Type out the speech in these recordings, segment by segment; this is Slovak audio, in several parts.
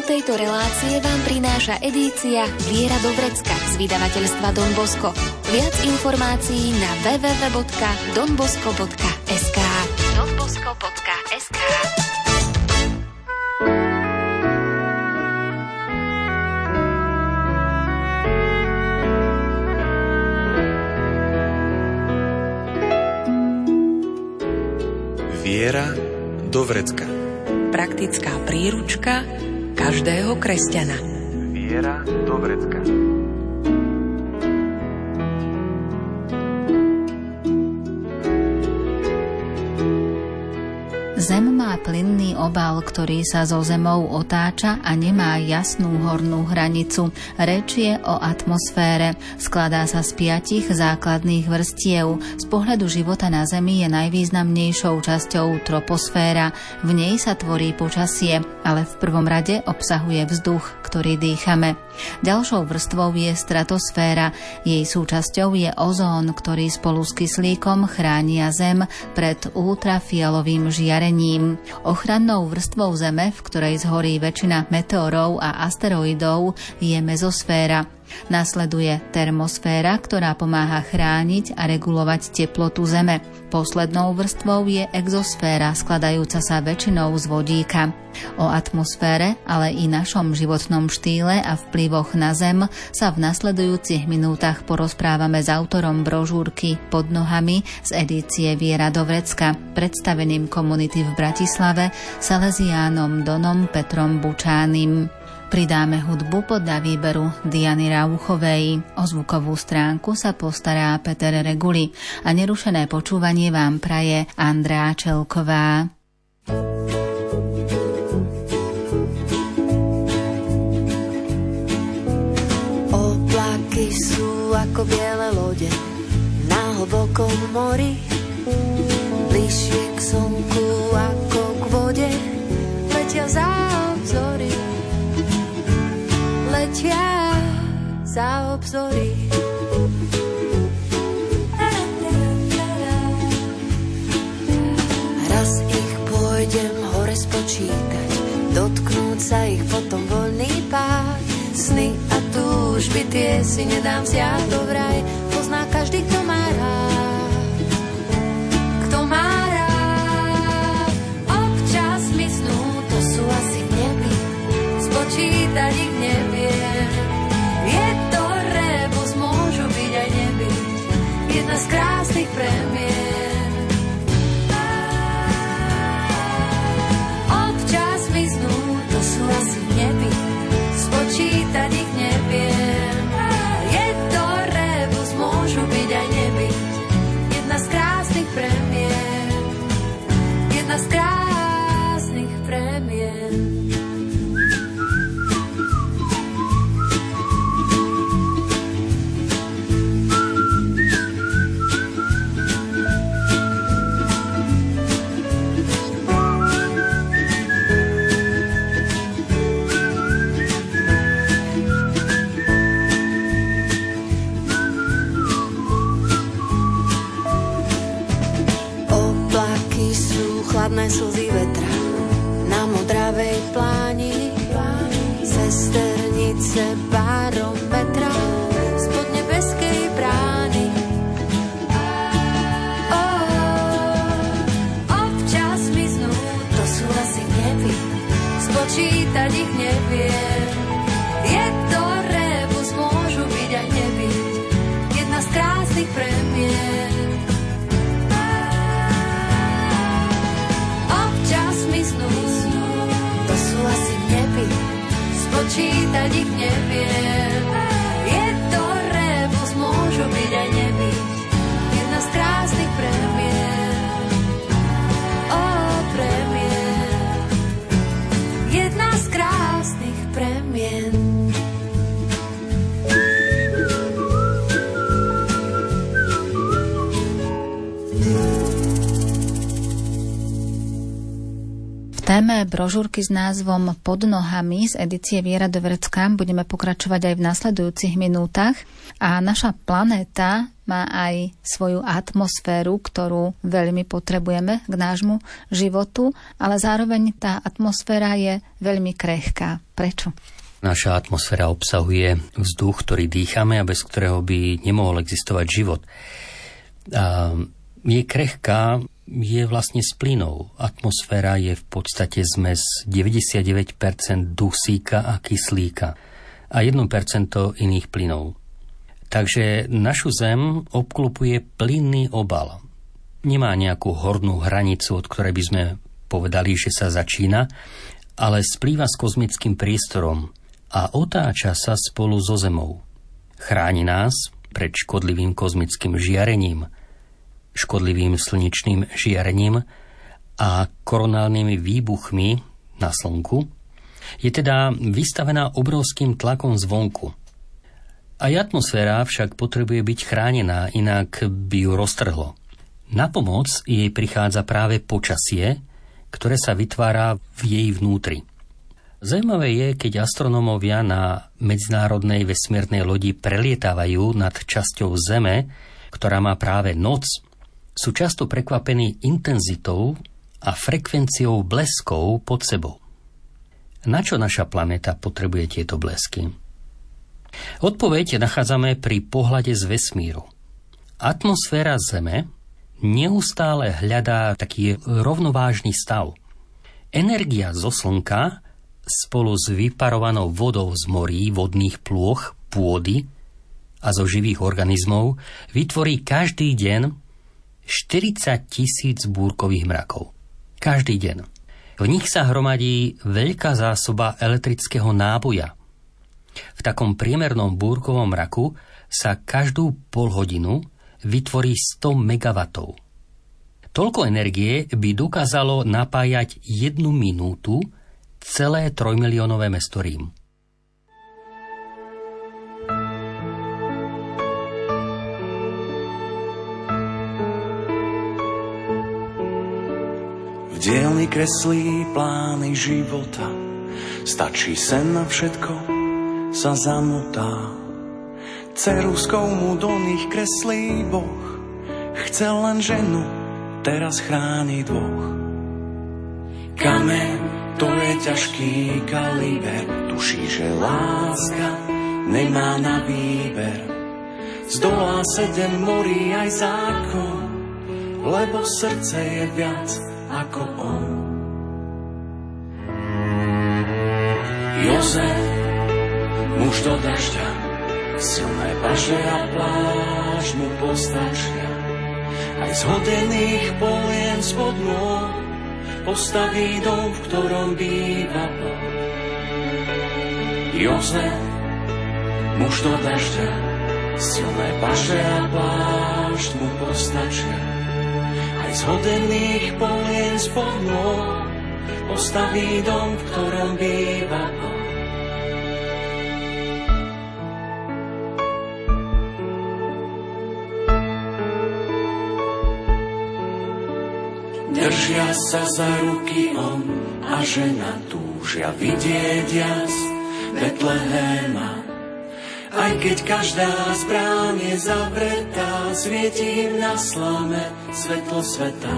tejto relácie vám prináša edícia Viera do Vrecka z vydavateľstva Don Bosco. Viac informácií na www.donbosco.sk. donbosco.sk. Viera do vrecka. Praktická príručka každého kresťana. Viera do vrecka. Zem má plynný obal, ktorý sa so zemou otáča a nemá jasnú hornú hranicu. Reč je o atmosfére. Skladá sa z 5 základných vrstiev. Z pohľadu života na Zemi je najvýznamnejšou časťou troposféra. V nej sa tvorí počasie, ale v prvom rade obsahuje vzduch, ktorý dýchame. Ďalšou vrstvou je stratosféra. Jej súčasťou je ozón, ktorý spolu s kyslíkom chránia Zem pred ultrafialovým žiarením. Ochrannou vrstvou Zeme, v ktorej zhorí väčšina meteorov a asteroidov, je mezosféra. Nasleduje termosféra, ktorá pomáha chrániť a regulovať teplotu Zeme. Poslednou vrstvou je exosféra, skladajúca sa väčšinou z vodíka. O atmosfére, ale i našom životnom štýle a vplyvoch na Zem sa v nasledujúcich minútach porozprávame s autorom brožúrky Pod nohami z edície Viera do Vrecka, predstaveným komunity v Bratislave, Salesiánom Donom Petrom Bučánim. Pridáme hudbu podľa výberu Diany Rauchovej. O zvukovú stránku sa postará Peter Reguli a nerušené počúvanie vám praje Andrea Čelková. Oblaky sú ako biele lode na hlbokom mori, bližšie k slnku ako k vode, letia za obzory. Letia za obzory. Raz ich pôjdem hore spočítať, dotknúť sa ich potom voľný pád. Sny a túžby tie si nedám vziať do vraj, pozná každý, kto má rád. Kto má rád. Občas mi snú, to sú asi nebi, spočítať ich neviem. Je to rebus, môžu byť aj nebyť, jedna z krásnych premiér. Občas mi snú, to sú asi nebi, spočítať ich neviem. Je to rebus, môžu byť aj nebyť, jedna z krásnych premiér. Jedna z krásnych premiér. Chladné slzy vetra na modravej pláni, sesternice barometra spod nebeskej brány. Občas mi znú, to sú asi nebi, spočítať ich neviem. Je to rebus, môžu byť aj nebyť, jedna z krásnych premiér. To sú asi nebi, spočítať ich neviem. Je to rebus, môžu byť aj nebyť, jedna z krásnych premiér. Premiér, jedna z krásnych premiér. téme brožúrky s názvom Pod nohami z edície Viera do Vrecka budeme pokračovať aj v nasledujúcich minútach a naša planéta má aj svoju atmosféru, ktorú veľmi potrebujeme k nášmu životu, ale zároveň tá atmosféra je veľmi krehká. Prečo? Naša atmosféra obsahuje vzduch, ktorý dýchame a bez ktorého by nemohol existovať život. A je krehká, je vlastne z plynov. Atmosféra je v podstate zmes 99% dusíka a kyslíka a 1% iných plynov. Takže našu Zem obklopuje plynný obal. Nemá nejakú hornú hranicu, od ktorej by sme povedali, že sa začína, ale splýva s kozmickým priestorom a otáča sa spolu so Zemou. Chráni nás pred škodlivým kozmickým žiarením, škodlivým slnečným žiarením a koronálnymi výbuchmi na Slnku, je teda vystavená obrovským tlakom zvonku. Aj atmosféra však potrebuje byť chránená, inak by ju roztrhlo. Na pomoc jej prichádza práve počasie, ktoré sa vytvára v jej vnútri. Zaujímavé je, keď astronómovia na medzinárodnej vesmírnej lodi prelietávajú nad časťou Zeme, ktorá má práve noc, sú často prekvapení intenzitou a frekvenciou bleskov pod sebou. Na čo naša planéta potrebuje tieto blesky? Odpoveď nachádzame pri pohľade z vesmíru. Atmosféra Zeme neustále hľadá taký rovnovážny stav. Energia zo Slnka spolu s vyparovanou vodou z morí, vodných plôch, pôdy a zo živých organizmov vytvorí každý deň 40 000 búrkových mrakov. Každý deň. V nich sa hromadí veľká zásoba elektrického náboja. V takom priemernom búrkovom mraku sa každú polhodinu vytvorí 100 MW. Toľko energie by dokázalo napájať 1 minútu celé 3-miliónové mesto Rím. V dielni kreslí plány života, stačí sen na všetko, sa zamotá. Ceruskou mu do nich kreslí Boh, chcel len ženu, teraz chráni dvoch. Kameň, to je ťažký kaliber, tuší, že láska nemá na výber. Zdolá 7 morí aj zákon, lebo srdce je viac ako on. Jozef, muž do dažďa, silné paže a pláž mu postačia. Aj z hodených polien spod nôh postaví dom, v ktorom býva Boh. Jozef, muž do dažďa, silné paže a pláž mu postačia. Aj z hodených polien spod nôh postaví dom, v ktorom býva Boh. Držia sa za ruky on a žena, túžia vidieť jas Betlehema. Aj keď každá z brán je zavretá, svieti im na slame svetlo sveta.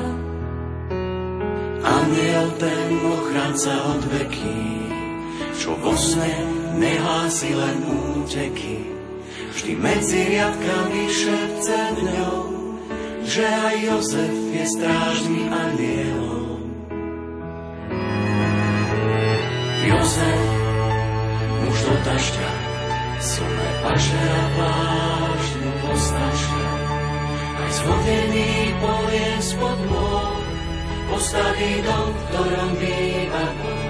Anjel ten ochránca od veky, čo vo sne nehlási len úteky, vždy medzi riadkami šepce dňou, že aj Jozef je strážnym anjelom. Jozef, muž do dažďa, silné paže a plášť mu postačia. Aj z hodených polien spod nôh postaví dom, v ktorom býva Boh.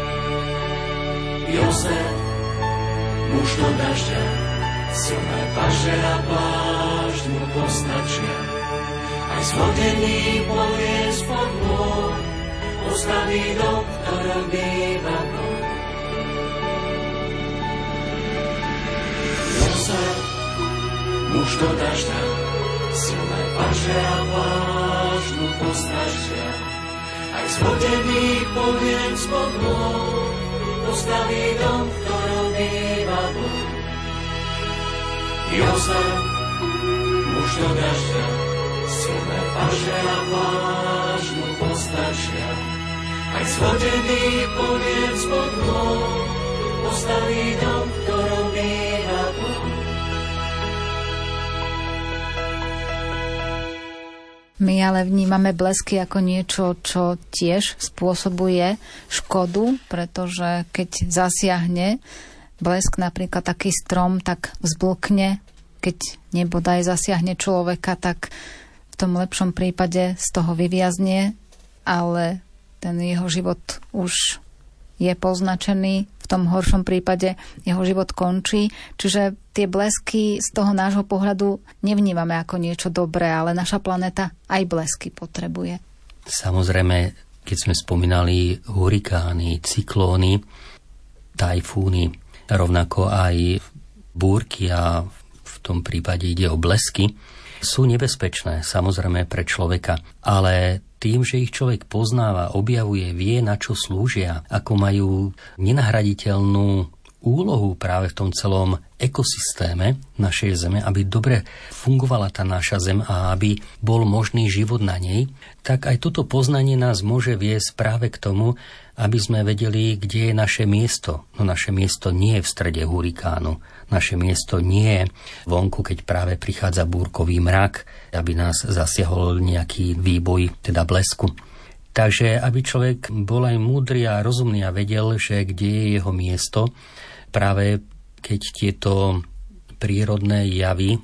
Jozef, muž do dažďa, silné paže a plášť mu postačia. Aj z hodených polien spod nôh postaví dom, v ktorom býva Boh. Jozef, muž do dažďa, silné paže a plášť mu postačia. Aj z hodených polien spod nôh postaví dom, v ktorom býva Boh. Jozef, muž do dažďa, silné paže a vážnu postačia. Aj zhodený poliec pod dvom postaví dom, ktorom býva Boh. My ale vnímame blesky ako niečo, čo tiež spôsobuje škodu, pretože keď zasiahne blesk, napríklad taký strom, tak vzblkne. Keď nebodaj zasiahne človeka, tak v tom lepšom prípade z toho vyviazne, ale ten jeho život už je poznačený, v tom horšom prípade jeho život končí. Čiže tie blesky z toho nášho pohľadu nevnímame ako niečo dobré, ale naša planéta aj blesky potrebuje. Samozrejme, keď sme spomínali hurikány, cyklóny, tajfúny, rovnako aj búrky a v tom prípade ide o blesky, sú nebezpečné samozrejme pre človeka, ale tým, že ich človek poznáva, objavuje, vie, na čo slúžia, ako majú nenahraditeľnú úlohu práve v tom celom ekosystéme našej Zeme, aby dobre fungovala tá naša Zem a aby bol možný život na nej, tak aj toto poznanie nás môže viesť práve k tomu, aby sme vedeli, kde je naše miesto. No naše miesto nie je v strede hurikánu. Naše miesto nie je vonku, keď práve prichádza búrkový mrak, aby nás zasiahol nejaký výboj, teda blesku. Takže aby človek bol aj múdry a rozumný a vedel, že kde je jeho miesto, práve keď tieto prírodné javy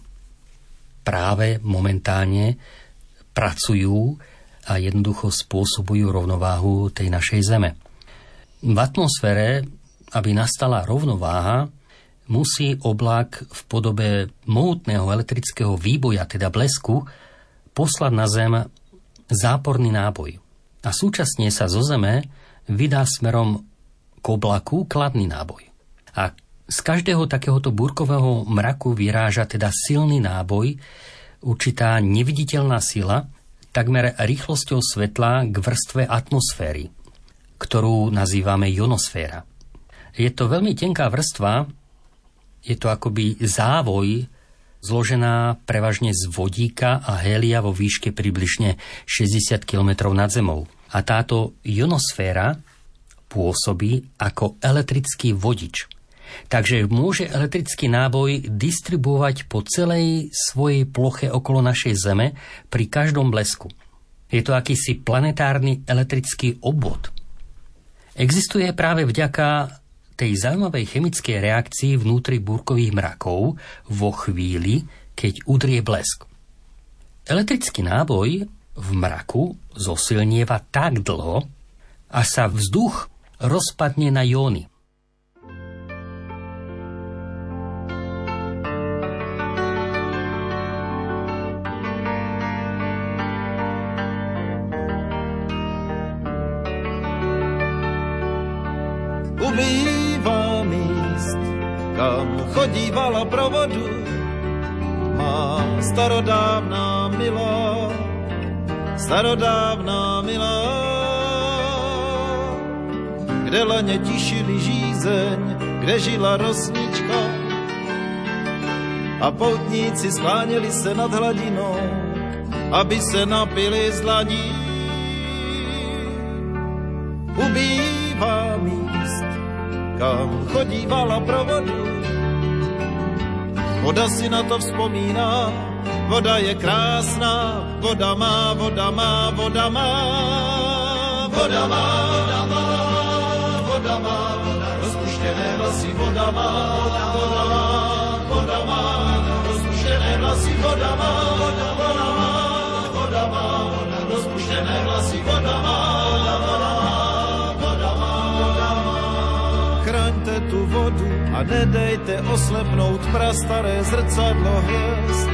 práve momentálne pracujú a jednoducho spôsobujú rovnováhu tej našej Zeme. V atmosfére, aby nastala rovnováha, musí oblak v podobe mohutného elektrického výboja, teda blesku, poslať na Zem záporný náboj. A súčasne sa zo Zeme vydá smerom k oblaku kladný náboj. A z každého takéhoto búrkového mraku vyráža teda silný náboj, určitá neviditeľná sila, takmer rýchlosťou svetla k vrstve atmosféry, ktorú nazývame ionosféra. Je to veľmi tenká vrstva, je to akoby závoj zložená prevažne z vodíka a hélia vo výške približne 60 km nad zemou. A táto ionosféra pôsobí ako elektrický vodič. Takže môže elektrický náboj distribuovať po celej svojej ploche okolo našej Zeme pri každom blesku. Je to akýsi planetárny elektrický obvod. Existuje práve vďaka tej zaujímavej chemickej reakcii vnútri búrkových mrakov vo chvíli, keď udrie blesk. Elektrický náboj v mraku zosilnieva tak dlho, až sa vzduch rozpadne na jóny. Ubývá míst, kam chodívala pro vodu má starodávná milá, kde laně tišili žízeň, kde žila rosnička a poutníci skláněli se nad hladinou, aby se napili z dlaní. Ubývá míst, kam chodívala pro vodu. Voda si na to vzpomíná, voda je krásná, voda má, voda má, voda má, voda má, voda má, voda má, rozpuštěné vlasy, voda má, voda má, voda má, rozpuštěné vlasy, voda má, voda má, voda má, rozpuštěné vlasy, voda má, voda má. Chraňte tu vodu a nedejte oslepnout prastaré zrcadlo hvězd.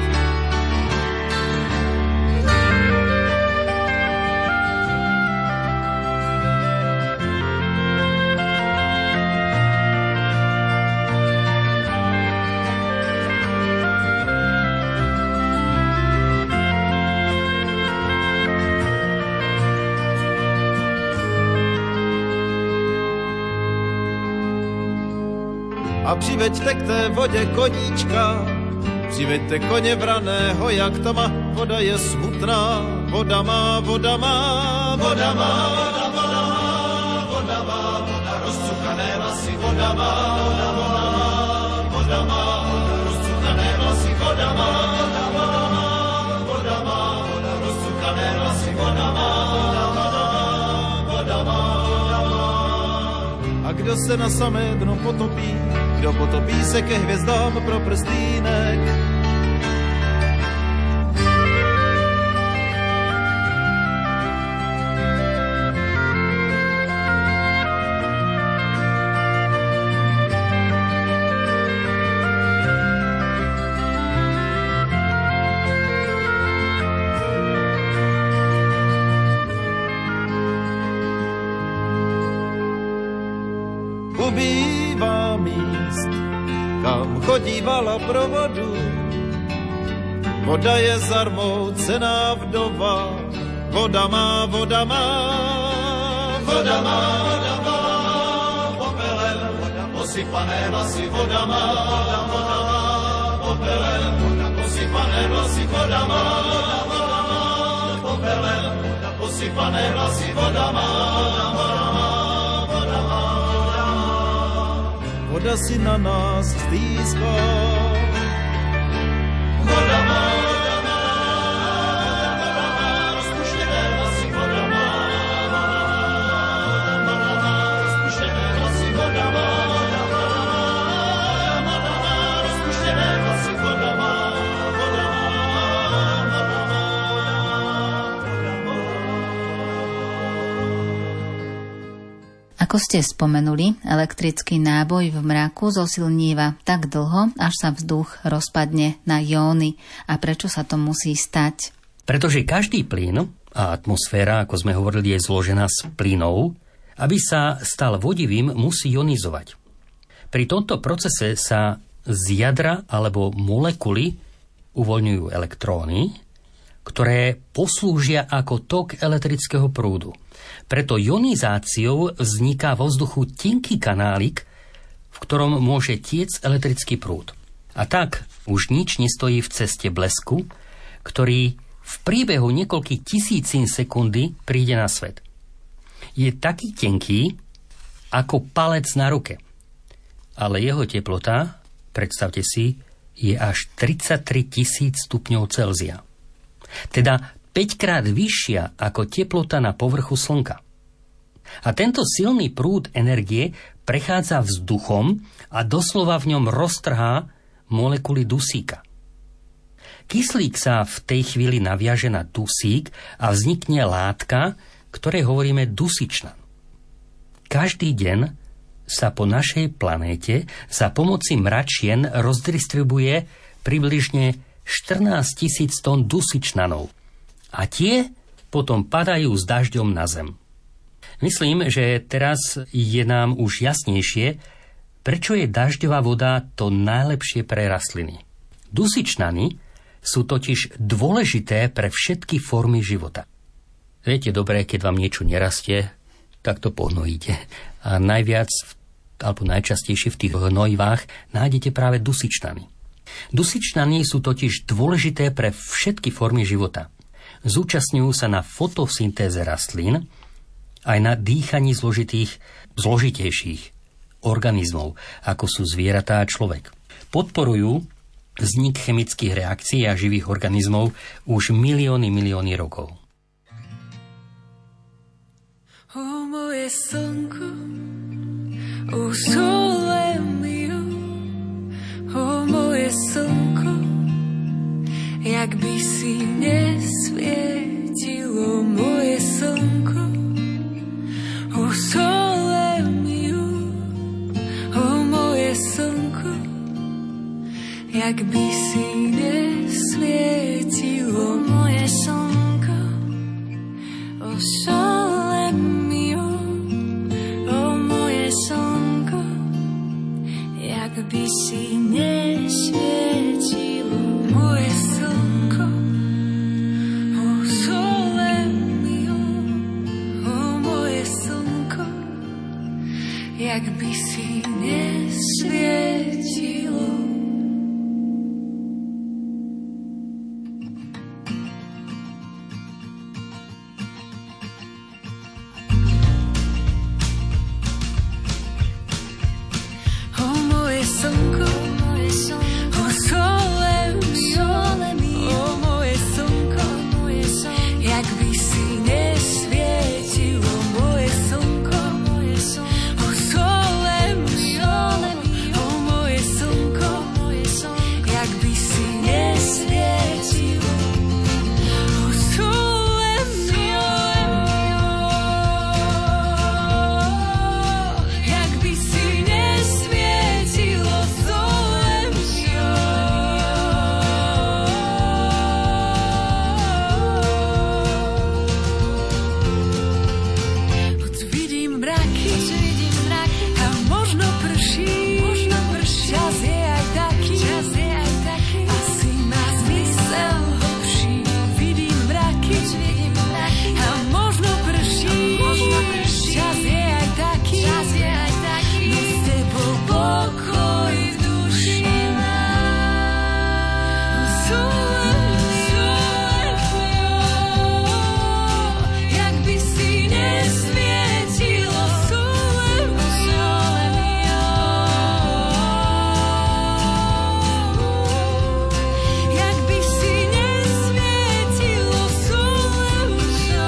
A přiveďte k té vodě koníčka, Přiveďte koně vraného, jak tma, voda je smutná, voda má, voda má, voda má, voda má, voda má, voda rozcukané vlasy, voda má, voda má, voda má, rozcukané vlasy, voda má, voda má, voda má, voda rozcukané vlasy, voda má, voda má. A kdo se na samé dno potopí, kdo potopí se ke hvězdám pro prstýnek. Ubývá míst, kam chodívala pro vodu. Voda je zarmoucená vdova, voda má, voda má, voda má, voda má, popelem, voda posypané vlasy, voda má, voda má, popelem, voda posypané vlasy, voda má, popelem, voda posypané vlasy, voda má, voda si na nás stýská. Voda má, voda má, voda má, rozpuštěné vlasy, voda má, voda má, rozpuštěné vlasy, voda má, voda má, rozpuštěné vlasy, voda má, voda má, voda má. Ako ste spomenuli, elektrický náboj v mraku zosilníva tak dlho, až sa vzduch rozpadne na jóny. A prečo sa to musí stať? Pretože každý plyn a atmosféra, ako sme hovorili, je zložená z plynov. Aby sa stal vodivým, musí ionizovať. Pri tomto procese sa z jadra alebo molekuly uvoľňujú elektróny, ktoré poslúžia ako tok elektrického prúdu. Preto ionizáciou vzniká vo vzduchu tenký kanálik, v ktorom môže tiec elektrický prúd. A tak už nič nestojí v ceste blesku, ktorý v priebehu niekoľkých tisícin sekundy príde na svet. Je taký tenký ako palec na ruke. Ale jeho teplota, predstavte si, je až 33 000 stupňov Celzia. Teda 5-krát vyššia ako teplota na povrchu Slnka. A tento silný prúd energie prechádza vzduchom a doslova v ňom roztrhá molekuly dusíka. Kyslík sa v tej chvíli naviaže na dusík a vznikne látka, ktorej hovoríme dusičnan. Každý deň sa po našej planéte za pomoci mračien rozdistribuje približne 14 000 tón dusičnanov. A tie potom padajú s dažďom na zem. Myslím, že teraz je nám už jasnejšie, prečo je dažďová voda to najlepšie pre rastliny. Dusičnany sú totiž dôležité pre všetky formy života. Viete dobre, keď vám niečo nerastie, tak to pohnojíte. A najviac, alebo najčastejšie v tých hnojivách nájdete práve dusičnany. Dusičnany sú totiž dôležité pre všetky formy života. Zúčastňujú sa na fotosyntéze rastlín, aj na dýchaní zložitejších organizmov, ako sú zvieratá a človek. Podporujú vznik chemických reakcií a živých organizmov už milióny rokov. O moje slnko, o sole mio, o moje slnko, jak by si nesvietilo moje slnko, o sole mio, o moje slnko, jak by si nesvietilo moje slnko, o sole mio, o moje slnko, jak by si nesvietilo moje slnko, o sole mio, o moje slnko, jak by si nesvietilo. mraky, a možno prší, čas je aj taký, asi má zmysel hlbší. Vidím mraky, a možno prší, čas je aj taký, no s tebou pokoj v duši mám. Jak by si nesvietilo sole mio, jak by si nesvietilo sole mio,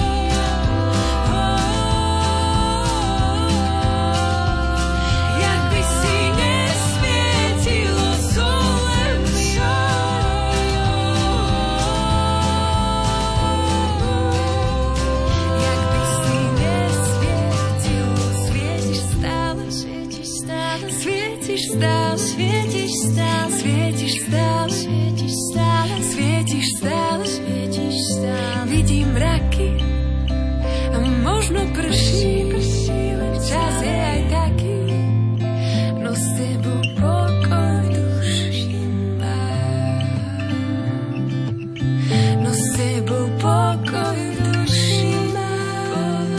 jak by si nesvietilo sole mio, jak by si nesvietilo, svietiš stále, svietiš stále, svietiš stále, svietiš stále, svietiš stále, svietiš stále, svietiš stále, svietiš stále. Vidím mraky a možno prší, čas je aj taký, no s tebou pokoj v duši mám. No s tebou pokoj v duši mám.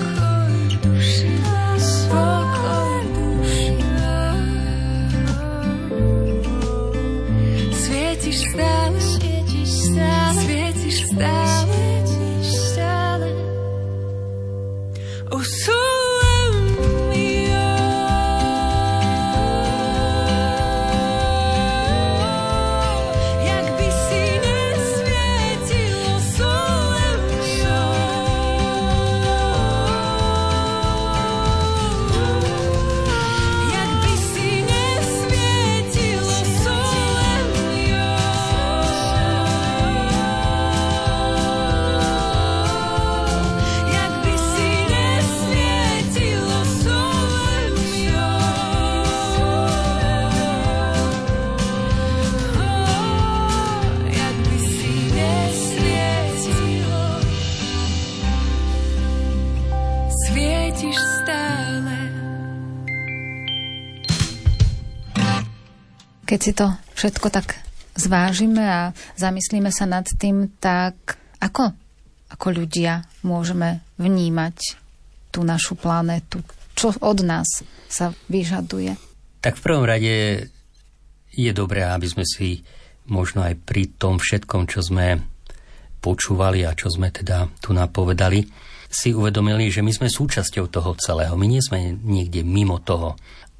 Pokoj v duši mám. Svietiš stále, svietiš stále, svietiš stále, svietiš stále. O sole mio, jak by si nesvietilo sole mio, jak by si nesvietilo sole mio, jak by si nesvietilo sole mio, jak by si nesvietilo, svietiš stále. Keď si to všetko tak zvážime a zamyslíme sa nad tým, tak ako ľudia môžeme vnímať tú našu planétu? Čo od nás sa vyžaduje? Tak v prvom rade je dobré, aby sme si možno aj pri tom všetkom, čo sme počúvali a čo sme teda tu napovedali, si uvedomili, že my sme súčasťou toho celého. My nie sme niekde mimo toho.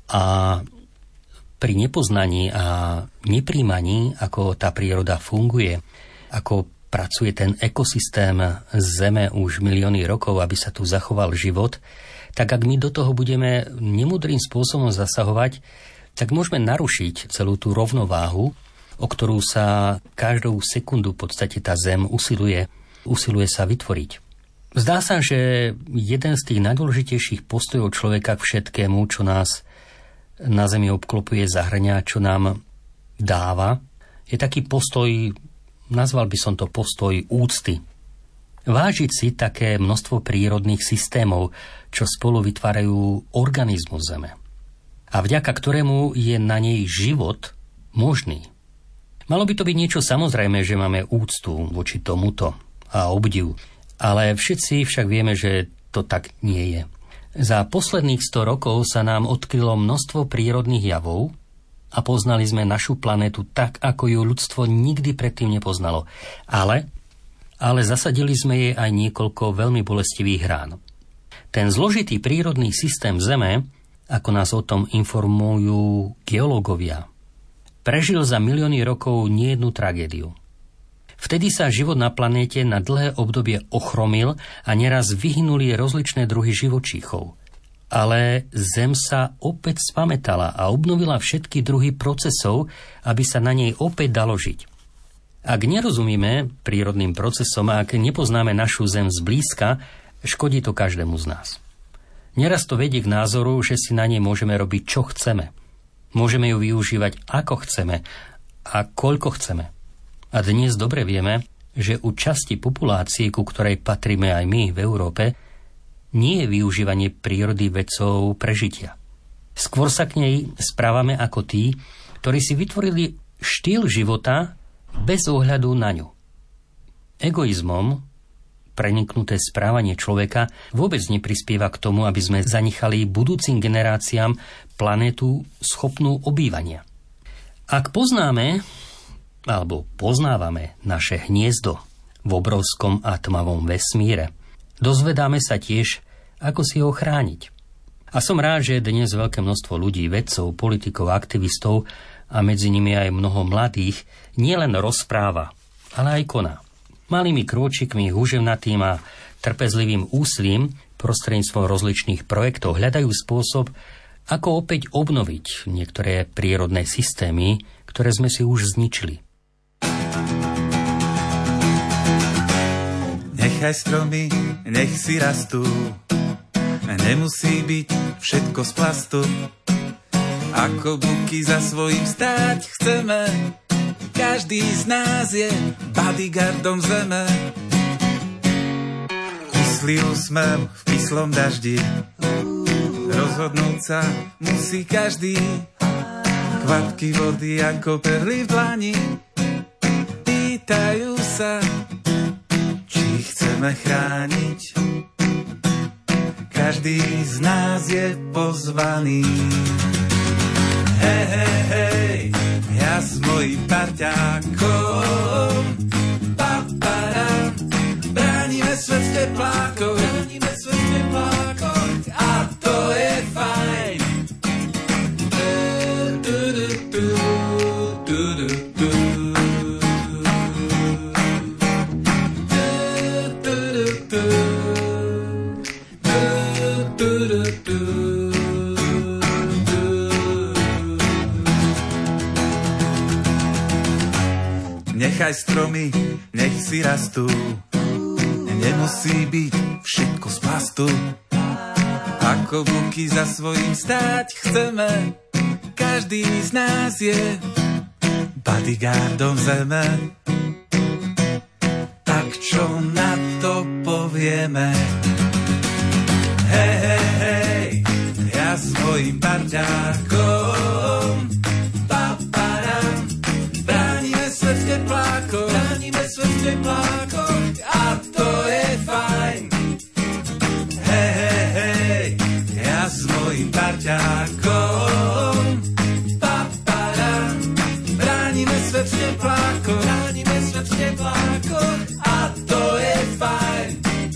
A pri nepoznaní a nepríjmaní, ako tá príroda funguje, ako pracuje ten ekosystém Zeme už milióny rokov, aby sa tu zachoval život, tak ak my do toho budeme nemudrým spôsobom zasahovať, tak môžeme narušiť celú tú rovnováhu, o ktorú sa každú sekundu v podstate tá Zem usiluje sa vytvoriť. Zdá sa, že jeden z tých najdôležitejších postojov človeka k všetkému, čo nás na Zemi obklopuje, zahrňa, čo nám dáva, je taký postoj, nazval by som to postoj úcty. Vážiť si také množstvo prírodných systémov, čo spolu vytvárajú organizmus Zeme a vďaka ktorému je na nej život možný. Malo by to byť niečo samozrejme, že máme úctu voči tomuto a obdiv, ale všetci však vieme, že to tak nie je. Za posledných 100 rokov sa nám odkrylo množstvo prírodných javov a poznali sme našu planétu tak, ako ju ľudstvo nikdy predtým nepoznalo. Ale zasadili sme jej aj niekoľko veľmi bolestivých rán. Ten zložitý prírodný systém Zeme, ako nás o tom informujú geológovia, prežil za milióny rokov nejednu tragédiu. Vtedy sa život na planéte na dlhé obdobie ochromil a neraz vyhynuli rozličné druhy živočíchov. Ale Zem sa opäť spamätala a obnovila všetky druhy procesov, aby sa na nej opäť dalo žiť. Ak nerozumieme prírodným procesom a ak nepoznáme našu Zem zblízka, škodí to každému z nás. Neraz to vedie k názoru, že si na nej môžeme robiť, čo chceme. Môžeme ju využívať, ako chceme a koľko chceme. A dnes dobre vieme, že u časti populácie, ku ktorej patríme aj my v Európe, nie je využívanie prírody vecou prežitia. Skôr sa k nej správame ako tí, ktorí si vytvorili štýl života bez ohľadu na ňu. Egoizmom preniknuté správanie človeka vôbec neprispieva k tomu, aby sme zanechali budúcim generáciám planétu schopnú obývania. Ak poznávame naše hniezdo v obrovskom a tmavom vesmíre, dozvedáme sa tiež, ako si ho chrániť. A som rád, že dnes veľké množstvo ľudí, vedcov, politikov, aktivistov a medzi nimi aj mnoho mladých nielen rozpráva, ale aj koná. Malými krôčikmi, húževnatým a trpezlivým úsilím prostredníctvom rozličných projektov hľadajú spôsob, ako opäť obnoviť niektoré prírodné systémy, ktoré sme si už zničili. Nechaj stromy, nech si rastú, nemusí byť všetko z plastu. Ako buky za svojím stáť chceme, každý z nás je bodyguardom zeme. Kyslý úsmev v kyslom daždi, rozhodnúť sa musí každý. Kvapky vody ako perly v dlani pýtajú sa, či chceme chrániť. Každý z nás je pozvaný. Hej, hej, hej, ja s mojím parťákom, paparam, bránime svet v teplákoch, a to je fajn. Nechaj stromy, nech si rastú, nemusí byť všetko z plastu. Ako buky za svojím stáť chceme, každý z nás je bodyguardom zeme. Tak čo na to povieme? Hej, hej, hej, ja s mojím parťákom, paparam, bránime svet v teplákoch, a to je fajn. Hej, hej, hej, ja s mojím parťákom, paparam, bránime svet v teplákoch, a to je fajn.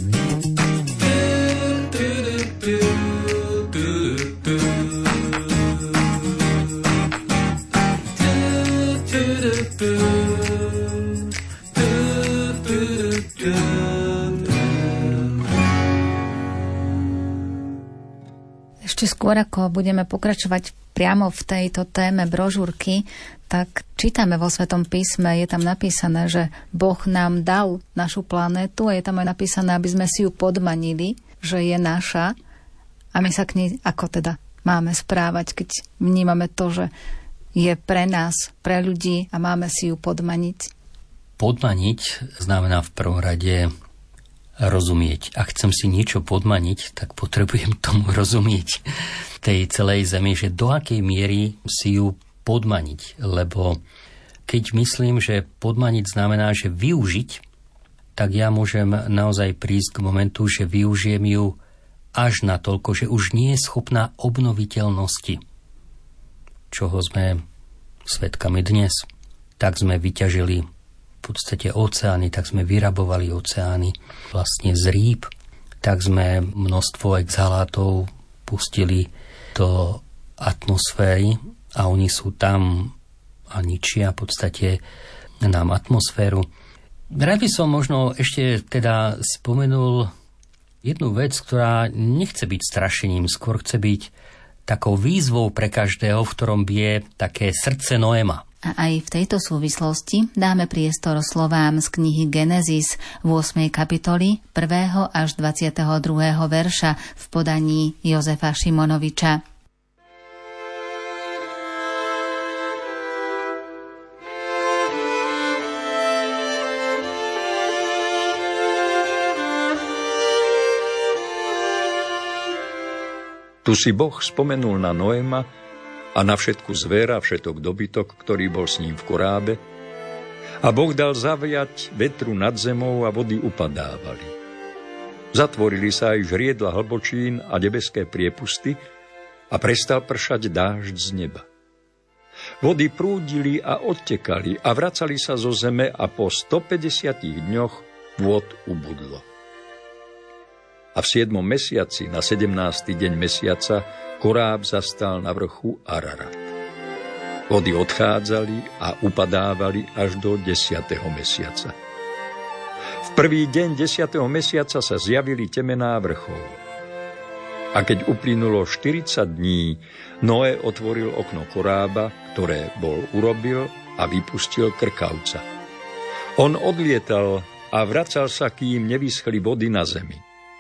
Ešte skôr, ako budeme pokračovať priamo v tejto téme brožúrky, tak čítame vo Svetom písme, je tam napísané, že Boh nám dal našu planétu a je tam aj napísané, aby sme si ju podmanili, že je naša a my sa k nej ako teda máme správať, keď vnímame to, že je pre nás, pre ľudí a máme si ju podmaniť. Podmaniť znamená v prvom rade rozumieť. Ak chcem si niečo podmaniť, tak potrebujem tomu rozumieť tej celej zemi, že do akej miery si ju podmaniť. Lebo keď myslím, že podmaniť znamená, že využiť, tak ja môžem naozaj prísť k momentu, že využijem ju až natoľko, že už nie je schopná obnoviteľnosti. Čoho sme svedkami dnes. Tak sme vyťažili v podstate oceány, tak sme vyrabovali oceány vlastne z rýb, tak sme množstvo exhalátov pustili do atmosféry a oni sú tam a ničia v podstate nám atmosféru. Rád by som možno ešte teda spomenul jednu vec, ktorá nechce byť strašením, skôr chce byť takou výzvou pre každého, v ktorom bije také srdce Noéma. A aj v tejto súvislosti dáme priestor slovám z knihy Genesis v 8. kapitoli 1. až 22. verša v podaní Jozefa Šimonoviča. Tu si Boh spomenul na Noéma a na všetku zver a všetok dobytok, ktorý bol s ním v korábe. A Boh dal zaviať vetru nad zemou a vody upadávali. Zatvorili sa aj žriedla hlbočín a nebeské priepusty a prestal pršať dážď z neba. Vody prúdili a odtekali a vracali sa zo zeme a po 150 dňoch vôd ubudlo. A v 7. mesiaci, na 17. deň mesiaca, koráb zastal na vrchu Ararat. Vody odchádzali a upadávali až do 10. mesiaca. V prvý deň 10. mesiaca sa zjavili temená vrchov. A keď uplynulo 40 dní, Noé otvoril okno korába, ktoré bol urobil, a vypustil krkavca. On odlietal a vracal sa, kým nevyschli vody na zemi.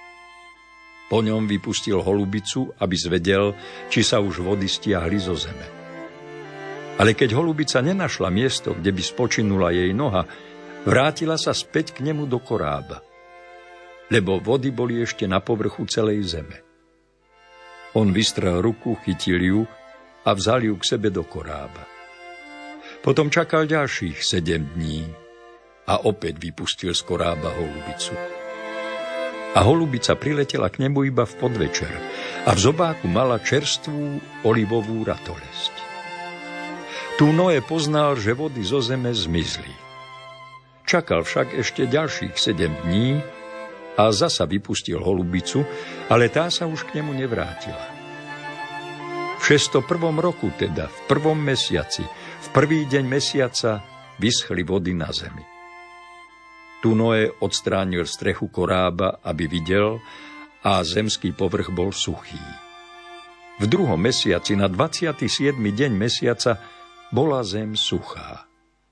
Po ňom vypustil holubicu, aby zvedel, či sa už vody stiahli zo zeme. Ale keď holubica nenašla miesto, kde by spočinula jej noha, vrátila sa späť k nemu do korába, lebo vody boli ešte na povrchu celej zeme. On vystrel ruku, chytil ju a vzal ju k sebe do korába. Potom čakal ďalších 7 dní a opäť vypustil z korába holubicu. A holubica priletela k nemu iba v podvečer a v zobáku mala čerstvú olivovú ratolesť. Tu Noé poznal, že vody zo zeme zmizli. Čakal však ešte ďalších 7 dní a zasa vypustil holubicu, ale tá sa už k nemu nevrátila. V 601. roku, teda v 1. mesiaci, v prvý deň mesiaca, vyschli vody na zemi. Tu Noé odstránil strechu korába, aby videl, a zemský povrch bol suchý. V 2. mesiaci, na 27. deň mesiaca, bola zem suchá.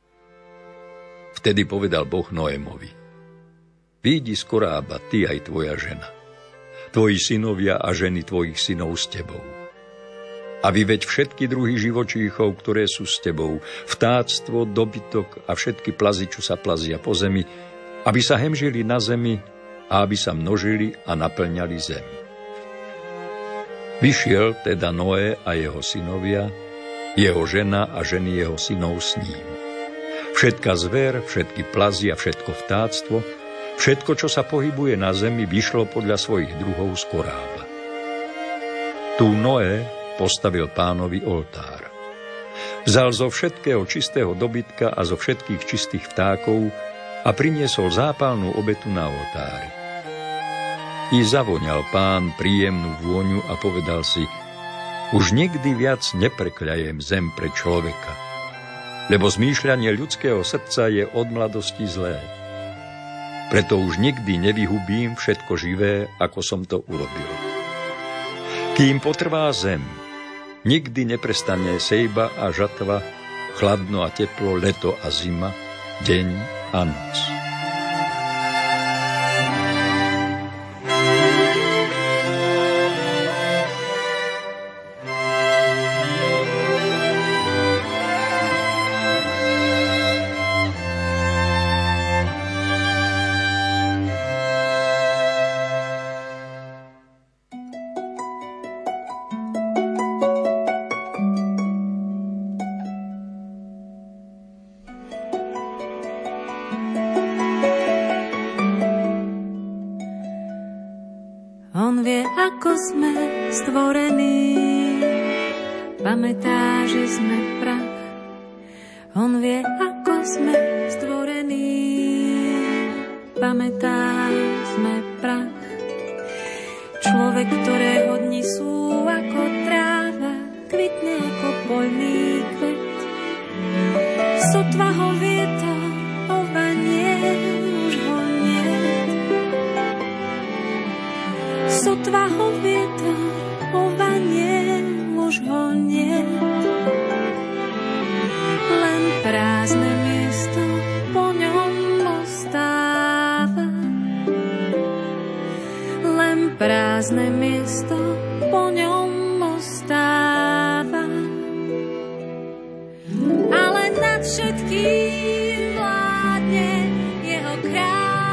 Vtedy povedal Boh Noémovi: Výjdi z korába, ty aj tvoja žena, tvoji synovia a ženy tvojich synov s tebou. A vyveď všetky druhy živočíchov, ktoré sú s tebou, vtáctvo, dobytok a všetky plazy, čo sa plazia po zemi, aby sa hemžili na zemi a aby sa množili a naplňali zem. Vyšiel teda Noé a jeho synovia, jeho žena a ženy jeho synov s ním. Všetka zver, všetky plazy a všetko vtáctvo, všetko, čo sa pohybuje na zemi, vyšlo podľa svojich druhov z korába. Tu Noé postavil Pánovi oltár. Vzal zo všetkého čistého dobytka a zo všetkých čistých vtákov a priniesol zápalnú obetu na oltári. I zavoňal Pán príjemnú vôňu a povedal si: Už nikdy viac neprekľajem zem pre človeka, lebo zmýšľanie ľudského srdca je od mladosti zlé. Preto už nikdy nevyhubím všetko živé, ako som to urobil. Kým potrvá zem, nikdy neprestane sejba a žatva, chladno a teplo, leto a zima, deň a noc. On vie, ako sme stvorení, pamätá, že sme prach. On vie, ako sme stvorení, pamätá, sme prach. Človek, ktorého dni sú ako tráva, kvitne ako poľný kvet. Sotva ho vietor ovanie, už ho niet. Sotva ho vietor ovanie, už ho niet. Len prázdne miesto po ňom ostáva. Len prázdne miesto po ňom ostáva. Ale nad všetkým vládne jeho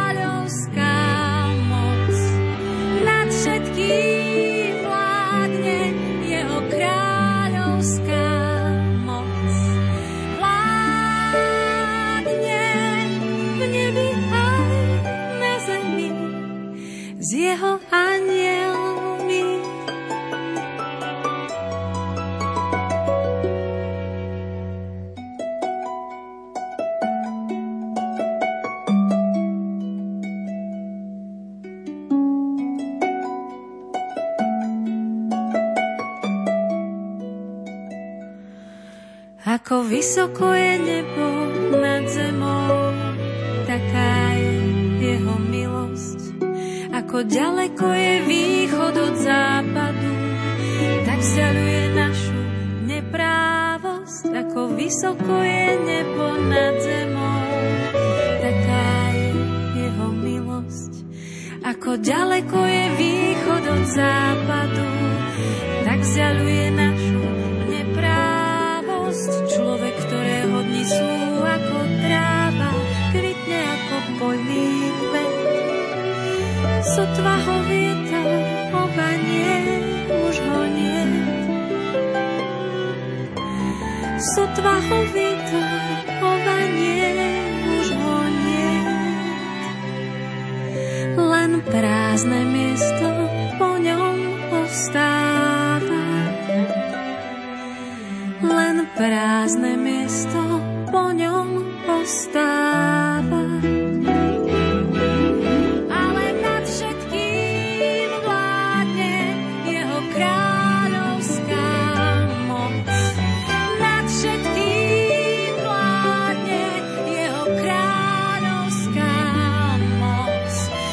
kráľovská moc. Nad všetkým vládne Ako vysoko je nebo nad zemou, taká je jeho milosť. Ako ďaleko je východ od západu, tak vzdialuje našu neprávosť. Ako vysoko je nebo nad zemou, taká je jeho milosť. Ako ďaleko je východ od západu, tak vzdialuje našu neprávosť. Človek, ktorého dni sú ako tráva, kvitne ako poľný kvet. Sotva ho vietor obanie, už ho niet. Sotva ho vietor obanie, už ho niet. Len prázdne miesto po ňom ostáva. Len prázdne miesto po ňom ostáva. Ale nad všetkým vládne jeho kráľovská moc. Nad všetkým vládne jeho kráľovská moc.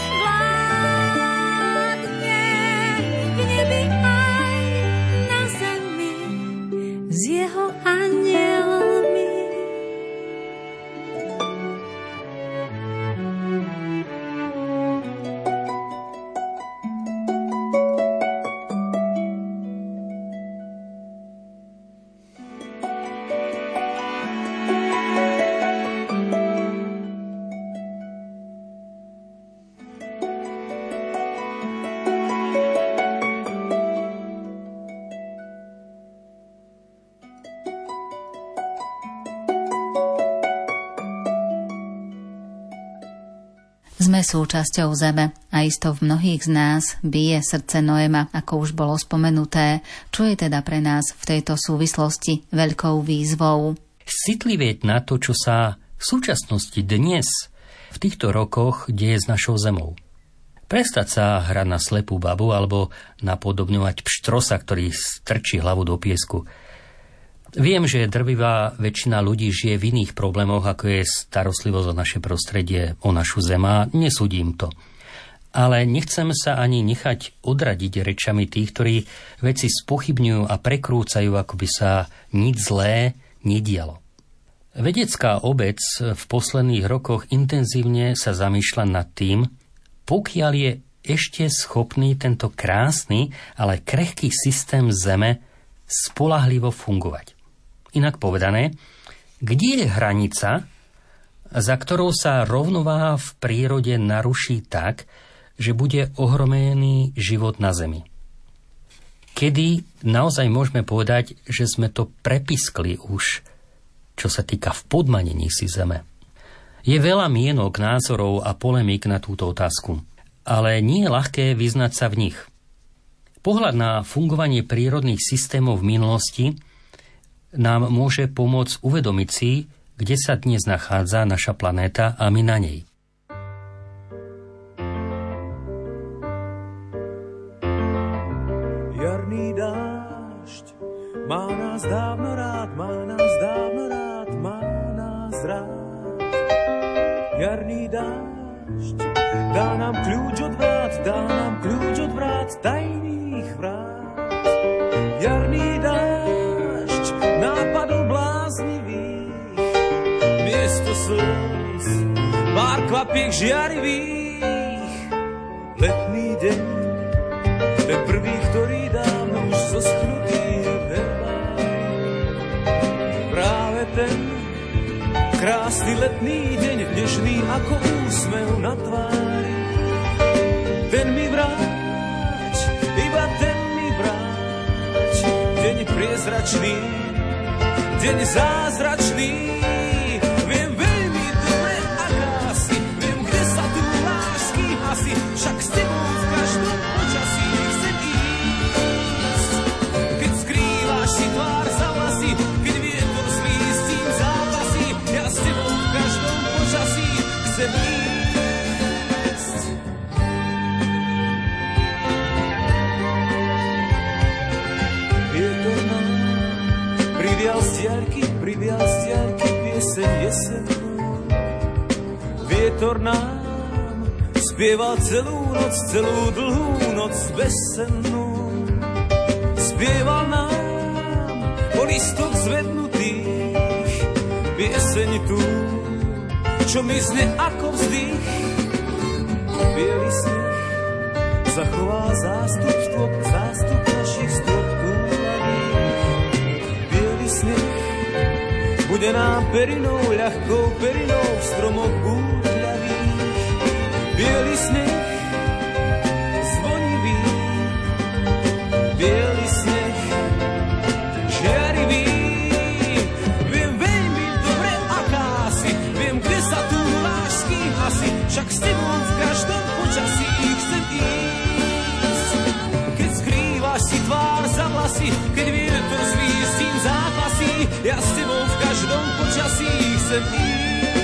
Vládne v nebi aj na zemi s jeho anjelmi. Sme súčasťou zeme a isto v mnohých z nás bije srdce Noema, ako už bolo spomenuté. Čo je teda pre nás v tejto súvislosti veľkou výzvou? Citlivieť na to, čo sa v súčasnosti dnes, v týchto rokoch, deje s našou zemou. Prestať sa hrať na slepú babu alebo napodobňovať pštrosa, ktorý strčí hlavu do piesku. Viem, že drvivá väčšina ľudí žije v iných problémoch, ako je starostlivosť o naše prostredie, o našu zem, a nesúdim to. Ale nechcem sa ani nechať odradiť rečami tých, ktorí veci spochybňujú a prekrúcajú, ako by sa nič zlé nedialo. Vedecká obec v posledných rokoch intenzívne sa zamýšľa nad tým, pokiaľ je ešte schopný tento krásny, ale krehký systém Zeme spoľahlivo fungovať. Inak povedané, kde je hranica, za ktorou sa rovnováha v prírode naruší tak, že bude ohromený život na Zemi? Kedy naozaj môžeme povedať, že sme to prepiskli už, čo sa týka v podmanení si Zeme? Je veľa mienok, názorov a polemík na túto otázku, ale nie je ľahké vyznať sa v nich. Pohľad na fungovanie prírodných systémov v minulosti nám môže pomôcť uvedomiť si, kde sa dnes nachádza naša planéta a my na nej. Jarný dážď má nás dávno rád, má nás dávno rád, má nás rád. Jarný dážď dá nám kľúč od vrát tajných vrát. Jarný dážď nápadov bláznivých, miesto slz, pár kvapiek žiarivých. Letný deň, ten prvý, ktorý dávno už zoschnutý v herbári. Práve ten krásny letný deň, nežný ako úsmev na tvári. Ten mi vráť, iba ten mi vráť, deň priezračný, deň zázračný. Viem veľmi dobre, aká si, viem, kde sa tu lásky asi, však s tebou v každom počasí chcem ísť. Keď skrývaš si tvár za vlasy, keď vietor zlý s tým zápasí, ja s tebou v každom počasí chcem ísť. Vietor nám privial z diaľky, vyvial z diaľky pieseň jesennú. Vietor nám spieval celú dlhú noc bezsennú. Spieval nám o listoch zvednutých pieseň tú, čo mizne ako vzdych. Bielý sneh zachová zástup našich strop úľavých. Bielý sneh bude nám perinou, ľahkou perinou v stromoch búrľavých. Bielý sneh zvonivý, bielý sneh žiarivý. Viem veľmi dobre, aká si, viem, kde sa tu lášky asi, však s tebou v každom počasí chcem ísť. Keď skrývaš si tvár za vlasy, keď vietor zlý s tým zápasí, ja s tebou v každom počasí chcem ísť.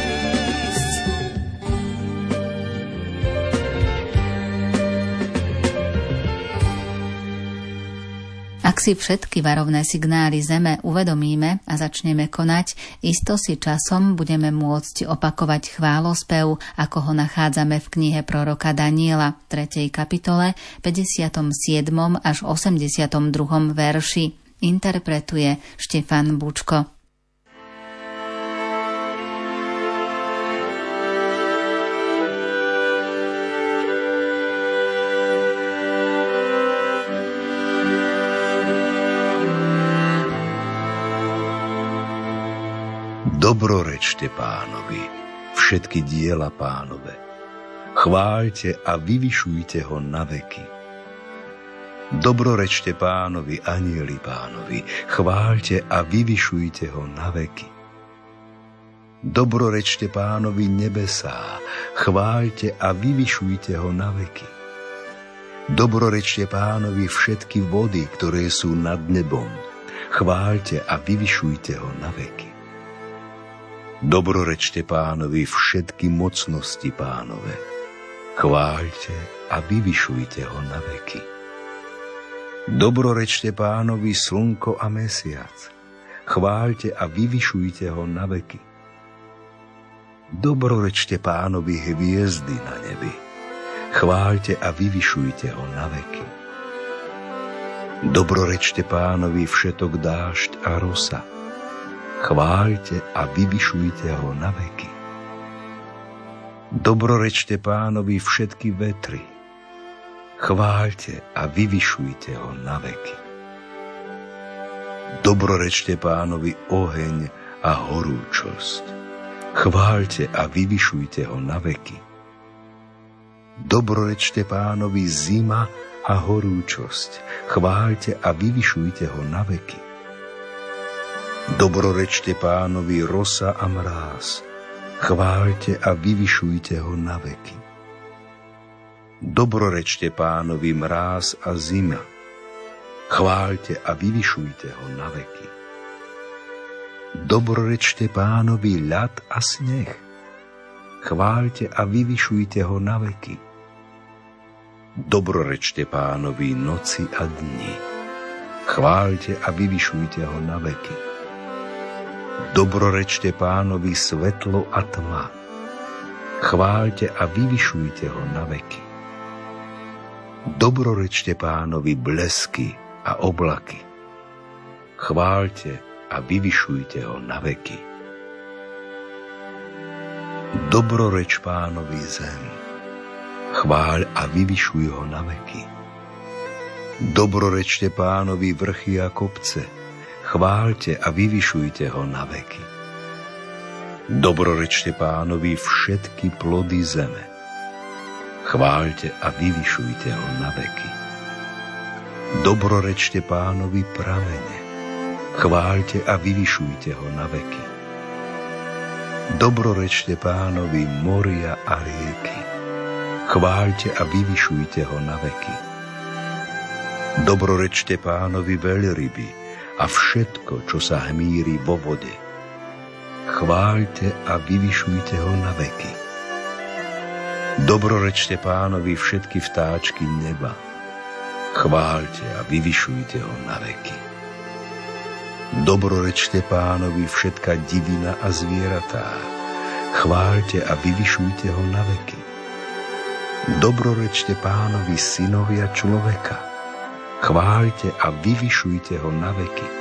Ak si všetky varovné signály Zeme uvedomíme a začneme konať, isto si časom budeme môcť opakovať chválospev, ako ho nachádzame v knihe proroka Daniela, 3. kapitole, 57. až 82. verši. Interpretuje Štefan Bučko. Dobrorečte Pánovi, všetky diela Pánove. Chváľte a vyvyšujte ho na veky. Dobrorečte Pánovi, anjeli Pánovi, chváľte a vyvyšujte ho na veky. Dobrorečte Pánovi nebesá, chváľte a vyvyšujte ho na veky. Dobrorečte Pánovi všetky vody, ktoré sú nad nebom, chváľte a vyvyšujte ho na veky. Dobrorečte Pánovi všetky mocnosti Pánove, chváľte a vyvyšujte ho na veky. Dobrorečte Pánovi slnko a mesiac, chváľte a vyvyšujte ho na veky. Dobrorečte Pánovi hviezdy na nebi, chváľte a vyvyšujte ho na veky. Dobrorečte Pánovi všetok dážď a rosa, chváľte a vyvyšujte ho na veky. Dobrorečte Pánovi všetky vetry, chváľte a vyvyšujte ho na veky. Dobrorečte Pánovi oheň a horúčosť, chváľte a vyvyšujte ho na veky. Dobrorečte Pánovi zima a horúčosť, chváľte a vyvyšujte ho na veky. Dobrorečte Pánovi rosa a mráz, chváľte a vyvyšujte ho na veky. Dobrorečte Pánovi mráz a zima, chváľte a vyvyšujte ho na veky. Dobrorečte Pánovi ľad a sneh, chváľte a vyvyšujte ho na veky. Dobrorečte Pánovi noci a dni, chváľte a vyvyšujte ho na veky. Dobrorečte Pánovi svetlo a tma, chváľte a vyvyšujte ho na veky. Dobrorečte Pánovi blesky a oblaky, chváľte a vyvyšujte ho na veky. Dobroreč Pánovi zem, chváľ a vyvyšuj ho na veky. Dobrorečte Pánovi vrchy a kopce, chváľte a vyvyšujte ho na veky. Dobrorečte Pánovi všetky plody zeme, chváľte a vyvyšujte ho na veky. Dobrorečte Pánovi pramene, chváľte a vyvyšujte ho na veky. Dobrorečte Pánovi moria a rieky, chváľte a vyvyšujte ho na veky. Dobrorečte Pánovi veľryby a všetko, čo sa hmíri vo vode, chváľte a vyvyšujte ho na veky. Dobrorečte Pánovi všetky vtáčky neba, chváľte a vyvyšujte ho na veky. Dobrorečte Pánovi všetka divina a zvieratá. Chváľte a vyvyšujte ho na veky. Dobrorečte Pánovi synovia človeka. Chváľte a vyvyšujte ho na veky.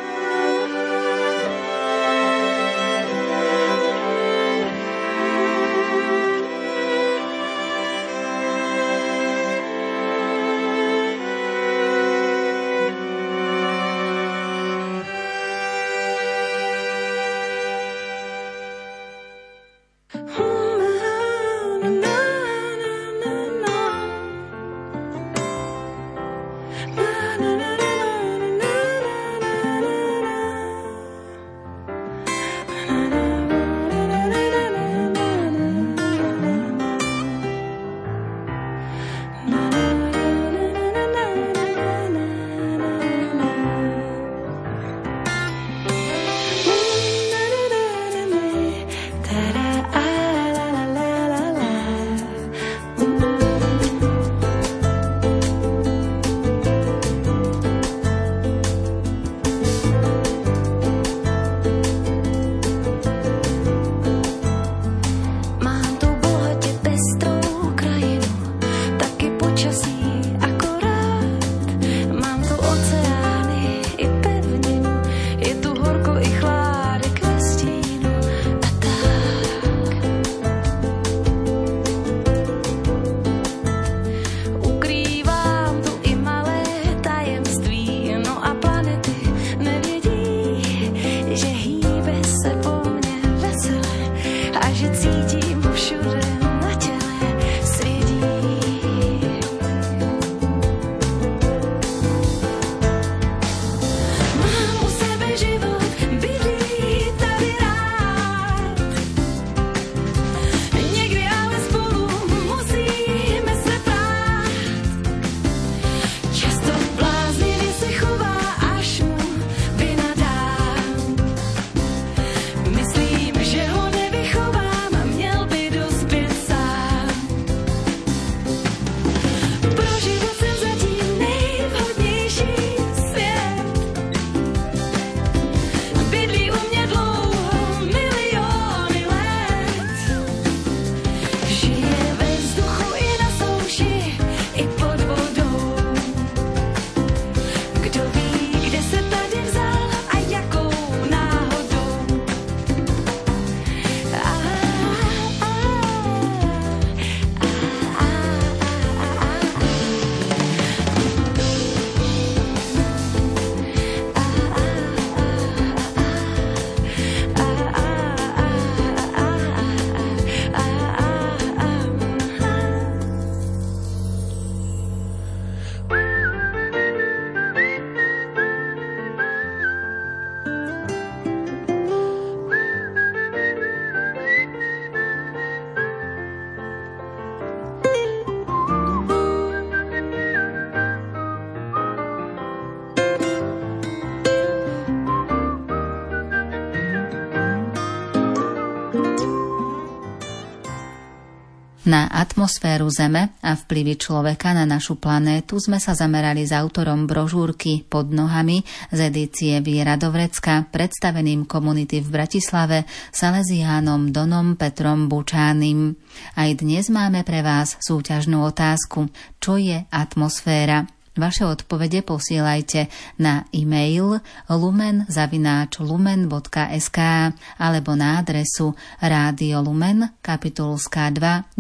Na atmosféru Zeme a vplyvy človeka na našu planétu sme sa zamerali s autorom brožúrky Pod nohami z edície Viera do vrecka, predstaveným komunity v Bratislave Salesiánom Donom Petrom Bučánim. Aj dnes máme pre vás súťažnú otázku. Čo je atmosféra? Vaše odpovede posielajte na e-mail lumen@lumen.sk alebo na adresu Rádio Lumen, Kapitulská 2,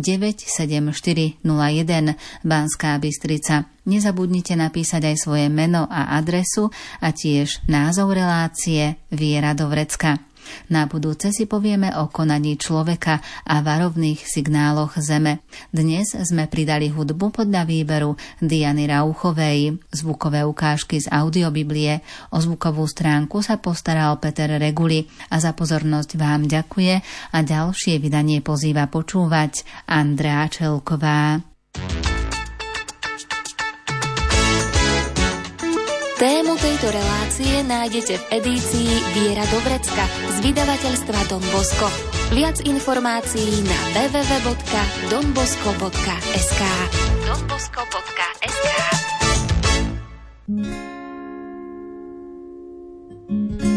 97401, Banská Bystrica. Nezabudnite napísať aj svoje meno a adresu a tiež názov relácie Viera do vrecka. Na budúce si povieme o konaní človeka a varovných signáloch Zeme. Dnes sme pridali hudbu podľa výberu Diany Rauchovej, zvukové ukážky z audiobiblie. O zvukovú stránku sa postaral Peter Reguli a za pozornosť vám ďakuje a ďalšie vydanie pozýva počúvať Andrea Čelková. Tému tejto relácie nájdete v edícii Viera do vrecka z vydavateľstva Don Bosco. Viac informácií na www.donbosco.sk. donbosco.sk.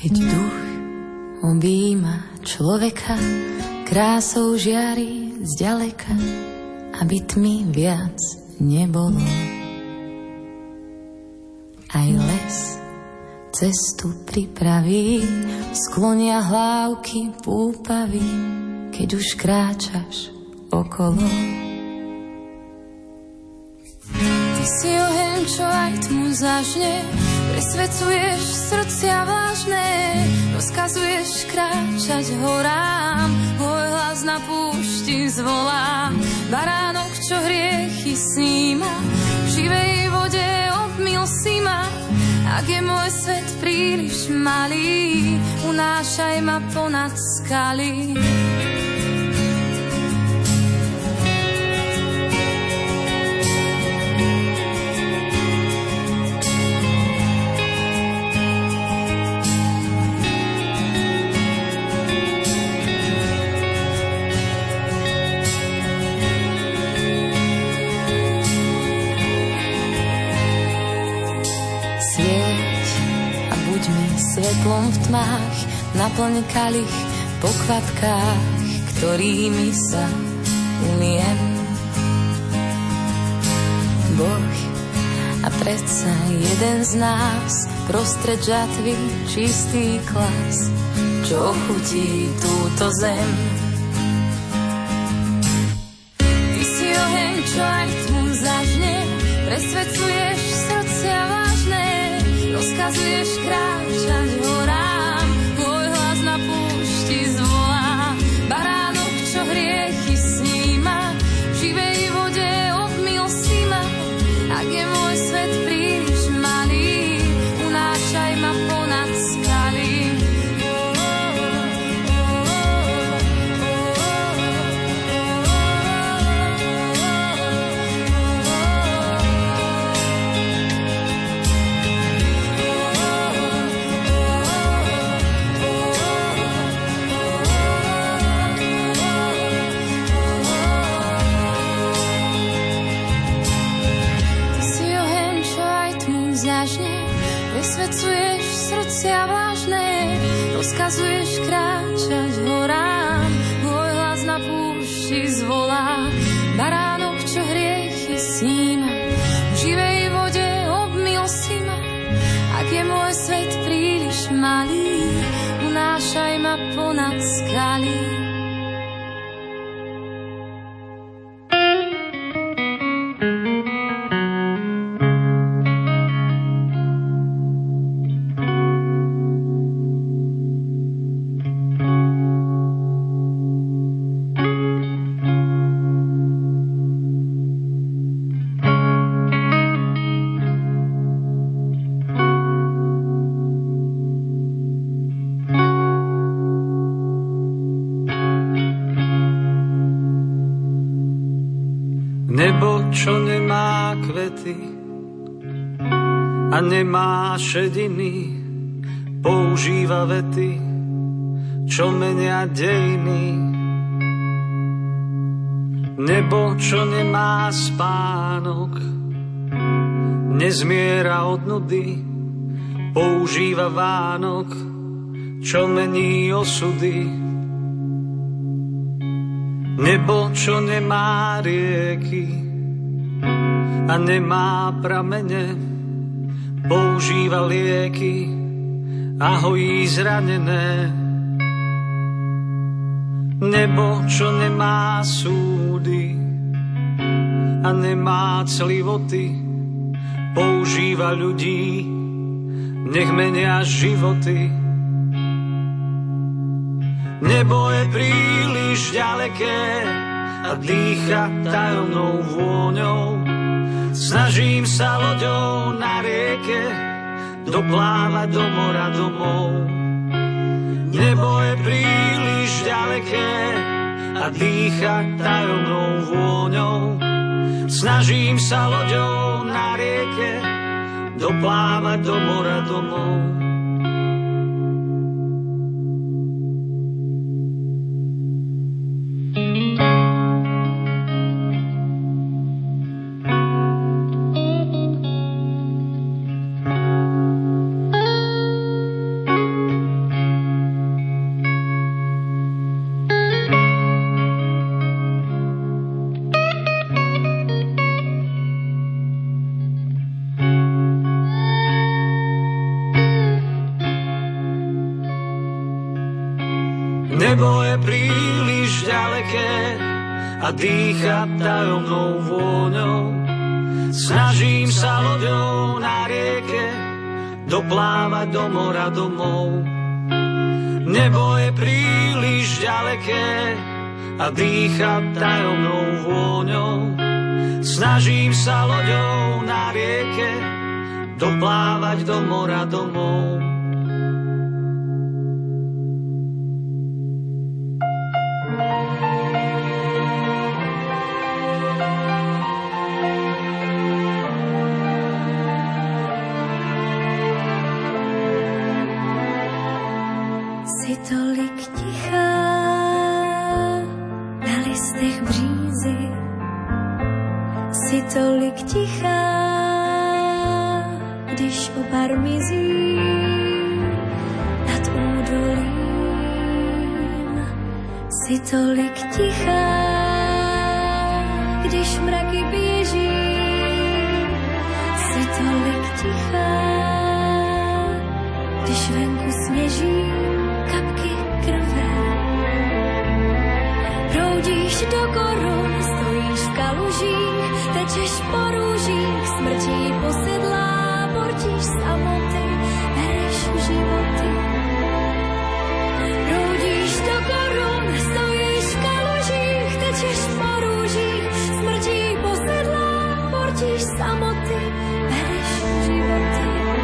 Keď duch objíma človeka, krásou žiari zďaleka, aby tmy viac nebolo. Aj les cestu pripraví, sklonia hlávky púpavy, keď už kráčaš okolo. Ty si oheň, čo aj tmu zažne, presvedcuješ srdcia vážne, rozkazuješ kráčať horám, môj hlas na púšti zvolá. Baránok, čo hriechy sníma, v živej vode obmyl si ma. Ak je môj svet príliš malý, unášaj ma ponad skaly. Svetlom v tmách, naplň kalich po kvapkách, ktorými sa umiem. Boh a predsa jeden z nás, prostred žatvy čistý klas, čo ochutí túto zem. Ty si oheň, čo aj tmu zažne, presvedcuješ srdcia vážne, rozkazuješ kráčať horám, môj hlas na púšti zvolá. Baránok, čo hriechy sníma, v živej vode obmyl si ma. Ak je môj svet príliš malý, unášaj ma ponad skaly. Presvedcuješ srdcia vážne, rozkazuješ kráčať horám, môj hlas na púšti zvolá. Baránok, čo hriechy sníma, v živej vode obmyl si ma. Ak je môj svet príliš malý, unášaj ma ponad skaly. Nebo, čo nemá kvety a nemá šediny, používa vety, čo menia dejiny. Nebo, čo nemá spánok, nezmiera od nudy, používa Vánok, čo mení osudy. Nebo, čo nemá rieky a nemá pramene, používa lieky a hojí zranené. Nebo, čo nemá súdy a nemá clivoty, používa ľudí, nech menia životy. Nebo je príliš ďaleké a dýcha tajomnou vôňou. Snažím sa loďou na rieke doplávať do mora domov. Nebo je príliš ďaleké a dýcha tajomnou vôňou. Snažím sa loďou na rieke doplávať do mora domov. ďaleké a dýcha tajomnou vôňou. Snažím sa loďou na rieke doplávať do mora domov. Nebo je príliš ďaleké a dýcha tajomnou vôňou. Snažím sa loďou na rieke doplávať do mora domov. Si tolik tichá na listech břízy, si tolik tichá, když opar mizí nad údolím. Si tolik tichá, když mraky běží, si tolik tichá, když venku sněží kapky krve. Proudíš do korun, stojíš v kalužích, tečeš po růžích, smrtí posedlá, portíš samoty, bereš životy. Proudíš do korun, stojíš v kalužích, tečeš po růžích, smrtí posedlá, portíš samoty, bereš životy.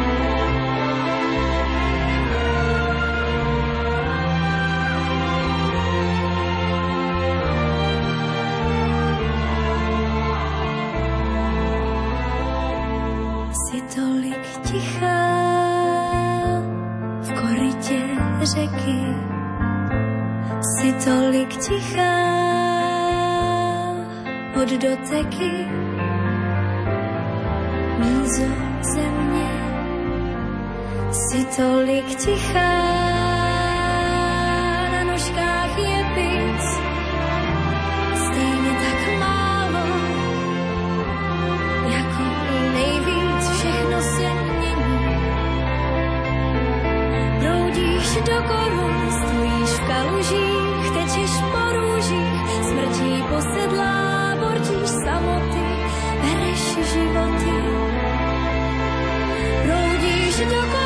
Tolik tichá v korytě řeky, si tolik tichá od doteky. Mízo země, si tolik tichá, na nožkách je pic, stejně tak málo, jako nejvíc všechno se mění. Proudíš do korun, stojíš v kalužích, tečeš po růžích, smrtí posedlá, bortíš samoty, bereš životy. Proudíš do korun,